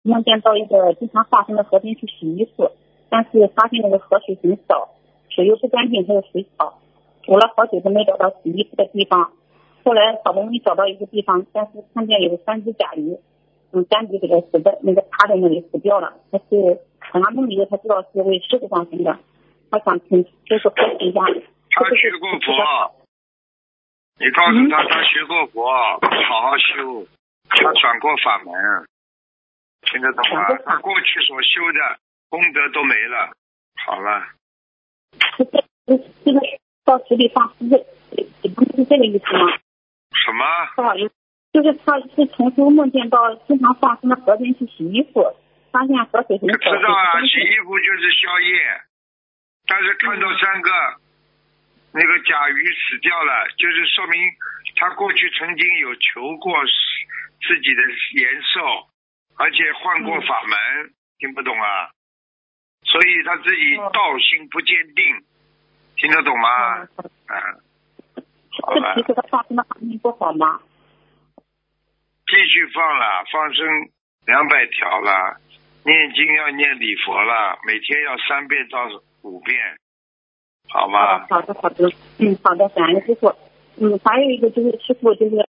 梦见到一个经常化生的河边去洗衣服，但是发现那个河水很少，水又不干净，还有水草，走了好久都没找到洗衣服的地方。后来好不容易找到一个地方，但是看见有3只甲鱼，3只这个死的那个趴在那里死掉了。他是从他梦里他知道是为师傅放生的，他想请师傅开示一下。 他学过佛，你告诉他他学过佛，好好修，他转过法门，听得懂吗？他过去所修的功德都没了。好了， 这个到水里放生，是这个意思吗？ 什么？ 不好意思，就是他是从初梦见到经常放生的河边去洗衣服，发现河水很少。 知道啊，洗衣服就是宵夜，但是看到3个那个甲鱼死掉了，就是说明他过去曾经有求过自己的延寿，而且换过法门，听不懂啊？所以他自己道心不坚定，听得懂吗？好了。 这其实他放生的环境不好吗？ 继续放了，放生200条了，念经要念礼佛了，每天要3遍到5遍，好吗？ 好的，好的，好的，感恩师傅。还有一个就是师傅就是